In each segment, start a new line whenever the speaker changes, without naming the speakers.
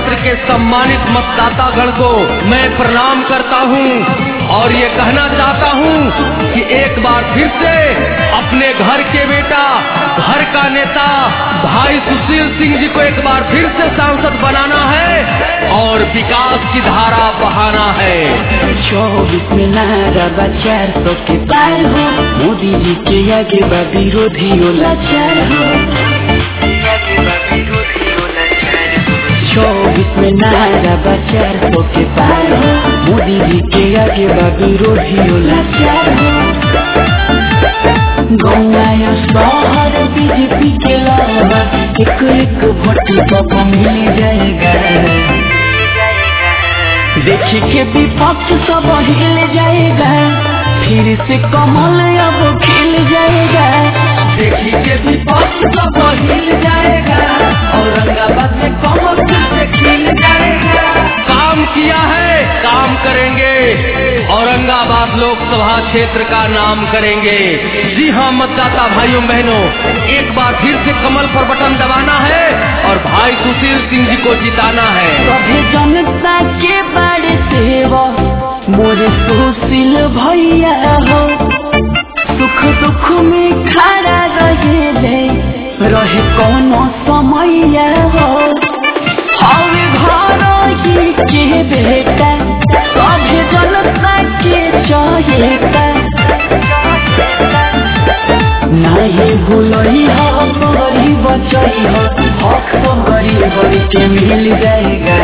क्षेत्र के सम्मानित मतदातागण को मैं प्रणाम करता हूं और ये कहना चाहता हूं कि एक बार फिर से अपने घर के बेटा, घर का नेता भाई सुशील सिंह जी को एक बार फिर से सांसद बनाना है और विकास की धारा बहाना है।
24 में नारा 400 के पार हो, मोदी जी के आगे विरोधियों लाचार हो। 24 में नारा 400 के पार हो, मोदी जी के आगे विरोधियों लाचार हो। गंगा शहर बीजेपी के लावा एक वोट को मिल जाएगा। देखी के विपक्ष सब हिल जाएगा, फिर से कमल अब खिल जाएगा।
देखी के विपक्ष सब हिल जाएगा, औरंगाबाद में कमल फिर से खिल जाएगा। काम किया है, काम करेंगे, औरंगाबाद लोकसभा क्षेत्र का नाम करेंगे। जी हाँ मतदाता भाइयों बहनों, एक बार फिर से कमल पर बटन दबाना है और भाई सुशील सिंह जी को जिताना है।
सभी जनता के बड़े सेवा मोरे सुशील भैया हो, सुख दुख में खड़ा रहे कोनो समय हो। हवे घर के बेटा सभी जनता के चाहेता, नहीं भूलई हो गरीब बचई हो, हक तो गरीब के मिल जाएगा।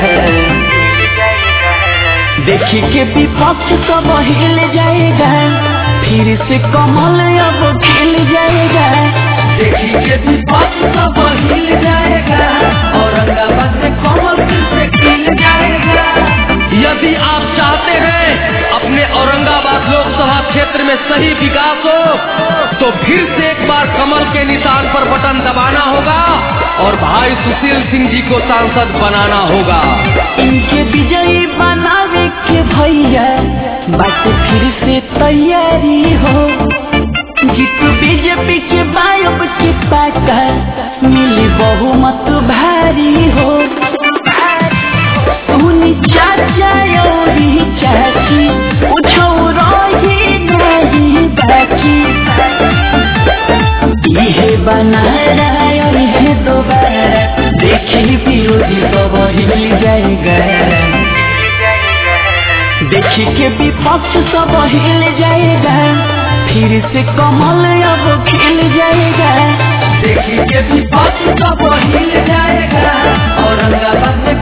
देखी के विपक्ष सब हिल जाएगा, फिर से कमल अब खिल जाएगा।
देखी के विपक्ष सब हिल जाएगा, औरंगाबाद में कमल फिर से खिल जाएगा। यदि आप चाहते हैं अपने औरंगाबाद लोकसभा क्षेत्र में सही विकास हो तो फिर से एक बार कमल के निशान पर बटन दबाना होगा और भाई सुशील सिंह जी को सांसद बनाना होगा।
इनके विजयी बनावे के भैया बात फिर से तैयारी हो। जीत बीजेपी के बायब के पाका मिली बहुमत भारी हो। सुनी चाचा और चाची पूछो रही नहीं बाकी, ये बना है दोबारा। देखी विरोधी सब हिल जाएगा, देखी के विपक्ष सब हिल जाएगा, फिर से कमल अब खिल जाएगा।
देखी के विपक्ष सब हिल जाएगा, औरंगाबाद में